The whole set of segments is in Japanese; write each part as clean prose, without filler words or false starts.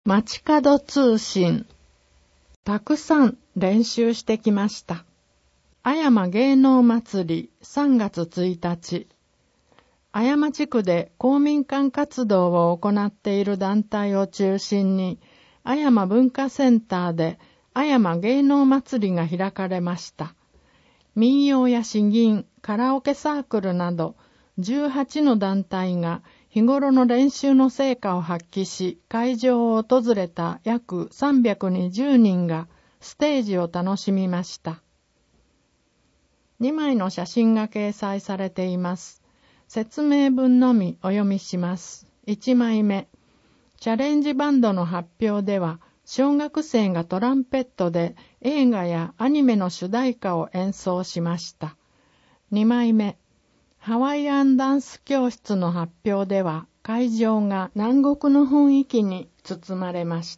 街角通信。たくさん練習してきました。阿山芸能祭り3月1日。阿山地区で公民館活動を行っている団体を中心に、阿山文化センターで阿山芸能祭りが開かれました。民謡や詩吟、カラオケサークルなど18の団体が日頃の練習の成果を発揮し、会場を訪れた約320人がステージを楽しみました。2枚の写真が掲載されています。説明文のみお読みします。1枚目。チャレンジバンドの発表では、小学生がトランペットで映画やアニメの主題歌を演奏しました。2枚目。ハワイアンダンス教室の発表では、会場が南国の雰囲気に包まれました。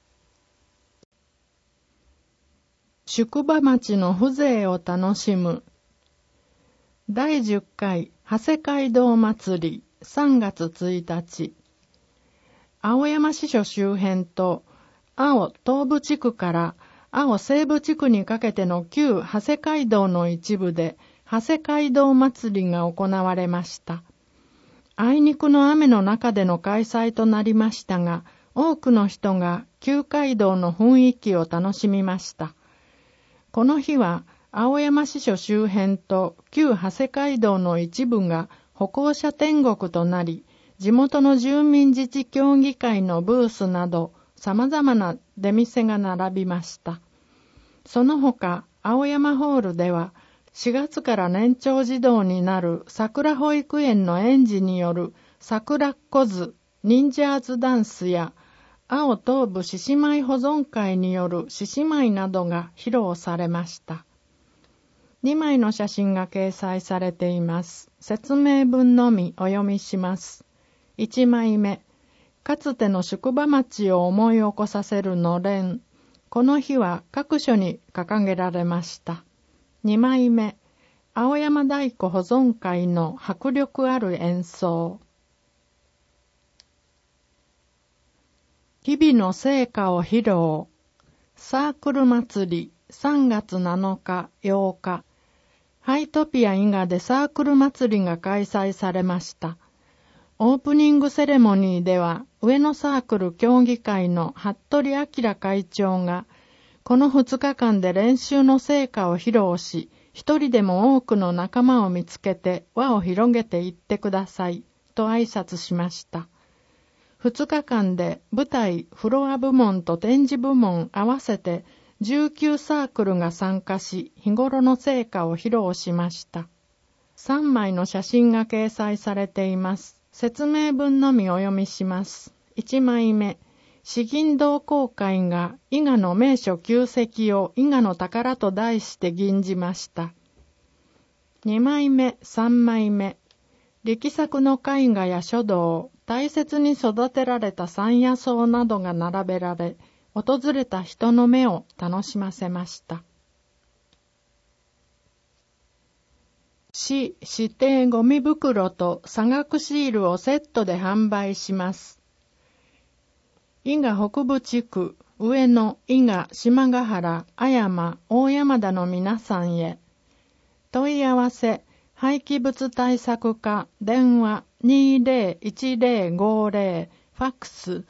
宿場町の風情を楽しむ。第10回長谷街道祭り3月1日。青山支所周辺と青東部地区から青西部地区にかけての旧長谷街道の一部で長谷街道祭りが行われました。あいにくの雨の中での開催となりましたが、多くの人が旧街道の雰囲気を楽しみました。この日は青山支所周辺と旧長谷街道の一部が歩行者天国となり、地元の住民自治協議会のブースなど様々な出店が並びました。その他、青山ホールでは4月から年長児童になる桜保育園の園児による桜っ子図、忍者ーズダンスや青東部獅子舞保存会による獅子舞などが披露されました。2枚の写真が掲載されています。説明文のみお読みします。1枚目。かつての宿場町を思い起こさせるのれん。この日は各所に掲げられました。2枚目。青山太鼓保存会の迫力ある演奏。日々の成果を披露。サークル祭り3月7日8日。ハイトピア伊賀でサークル祭りが開催されました。オープニングセレモニーでは上野サークル協議会の服部明会長がこの2日間で練習の成果を披露し、一人でも多くの仲間を見つけて輪を広げていってくださいと挨拶しました。2日間で舞台、フロア部門と展示部門合わせて19サークルが参加し、日頃の成果を披露しました。3枚の写真が掲載されています。説明文のみお読みします。1枚目。詩吟同好会が伊賀の名所旧跡を伊賀の宝と題して吟じました。2枚目、3枚目。力作の絵画や書道、大切に育てられた山野草などが並べられ、訪れた人の目を楽しませました。市指定ゴミ袋と差額シールをセットで販売します。伊賀北部地区、上野、伊賀、島ヶ原、阿山、大山田の皆さんへ。問い合わせ、廃棄物対策課、電話201050、ファックス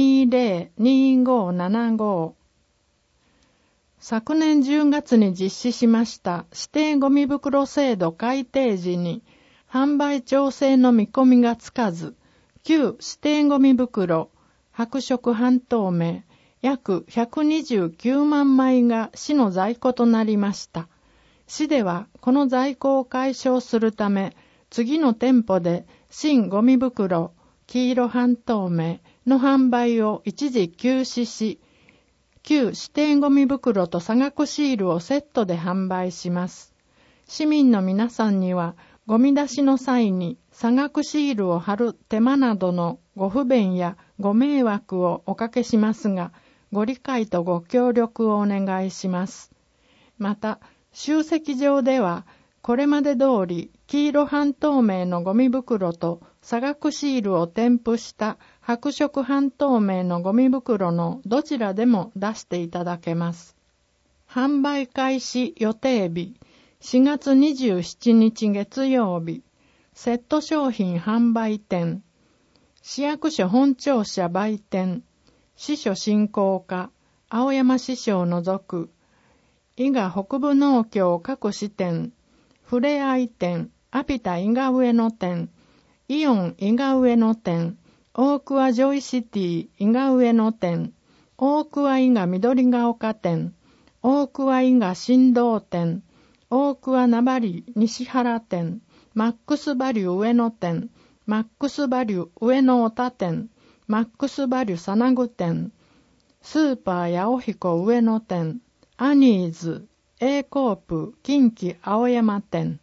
202575。昨年10月に実施しました指定ゴミ袋制度改定時に販売調整の見込みがつかず、旧指定ゴミ袋、白色半透明、約129万枚が市の在庫となりました。市ではこの在庫を解消するため、次の店舗で新ゴミ袋、黄色半透明の販売を一時休止し、旧指定ゴミ袋と差額シールをセットで販売します。市民の皆さんには、ゴミ出しの際に差額シールを貼る手間などのご不便やご迷惑をおかけしますが、ご理解とご協力をお願いします。また、集積場では、これまで通り黄色半透明のゴミ袋と差額シールを添付した白色半透明のゴミ袋のどちらでも出していただけます。販売開始予定日、4月27日月曜日、セット商品販売店、市役所本庁舎売店、支所振興課、青山支所を除く、伊賀北部農協各支店、ふれあい店、アピタ伊賀上野店、イオン伊賀上野店、大桑ジョイシティ伊賀上野店、大桑伊賀緑が丘店、大桑伊賀新道店、大桑名張西原店、マックスバリュ上野店、マックスバリュ上野小田店、マックスバリュさなぐ店、スーパーやおひこ上野店、アニーズ、A コープ近畿青山店。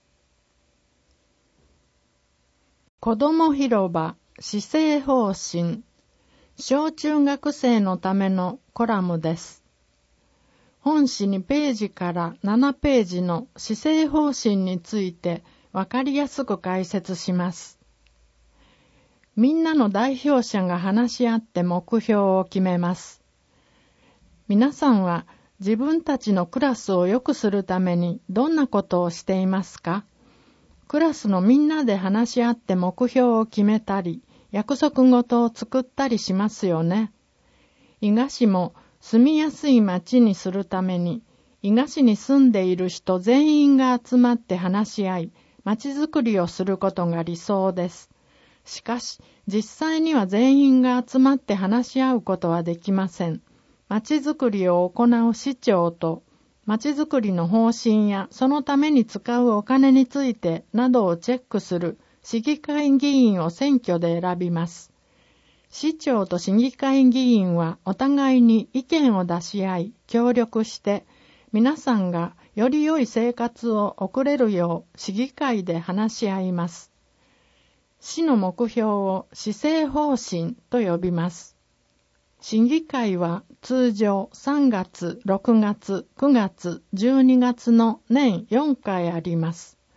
子ども広場施政方針、小中学生のためのコラムです。本誌2ページから7ページの施政方針についてわかりやすく解説します。みんなの代表者が話し合って目標を決めます。皆さんは自分たちのクラスを良くするためにどんなことをしていますか？クラスのみんなで話し合って目標を決めたり、約束事を作ったりしますよね。伊賀市も住みやすい町にするために、伊賀市に住んでいる人全員が集まって話し合い、町づくりをすることが理想です。しかし、実際には全員が集まって話し合うことはできません。町づくりを行う市長と、町づくりの方針やそのために使うお金についてなどをチェックする市議会議員を選挙で選びます。市長と市議会議員はお互いに意見を出し合い、協力して、皆さんがより良い生活を送れるよう市議会で話し合います。市の目標を施政方針と呼びます。市議会は通常3月、6月、9月、12月の年4回あります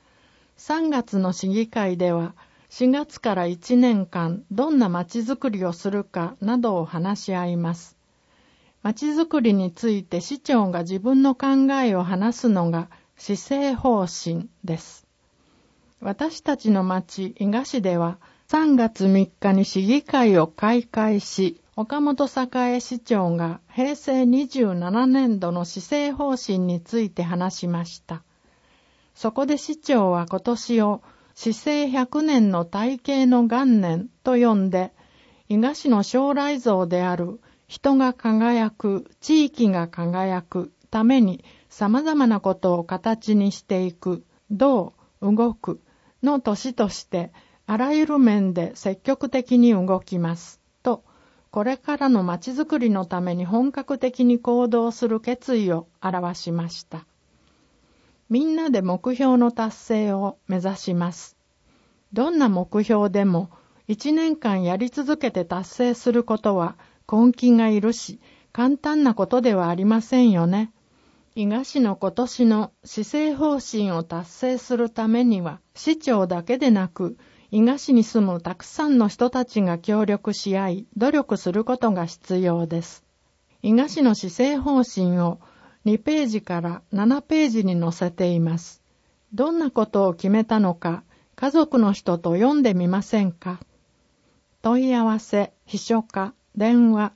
。3月の市議会では4月から1年間どんな町づくりをするかなどを話し合います。町づくりについて市長が自分の考えを話すのが施政方針です。私たちの町伊賀市では3月3日に市議会を開会し、岡本栄市長が平成27年度の施政方針について話しました。そこで市長は今年を市政100年の大計の元年と呼んで、伊賀市の将来像である人が輝く、地域が輝くために様々なことを形にしていく、どう動くの年として、あらゆる面で積極的に動きます。と、これからのまちづくりのために本格的に行動する決意を表しました。みんなで目標の達成を目指します。どんな目標でも1年間やり続けて達成することは根気がいるし、簡単なことではありませんよね。伊賀市の今年の施政方針を達成するためには、市長だけでなく、伊賀市に住むたくさんの人たちが協力し合い、努力することが必要です。伊賀市の施政方針を2ページから7ページに載せています。どんなことを決めたのか、家族の人と読んでみませんか？問い合わせ、秘書課、電話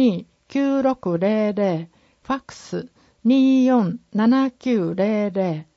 229600、ファックス247900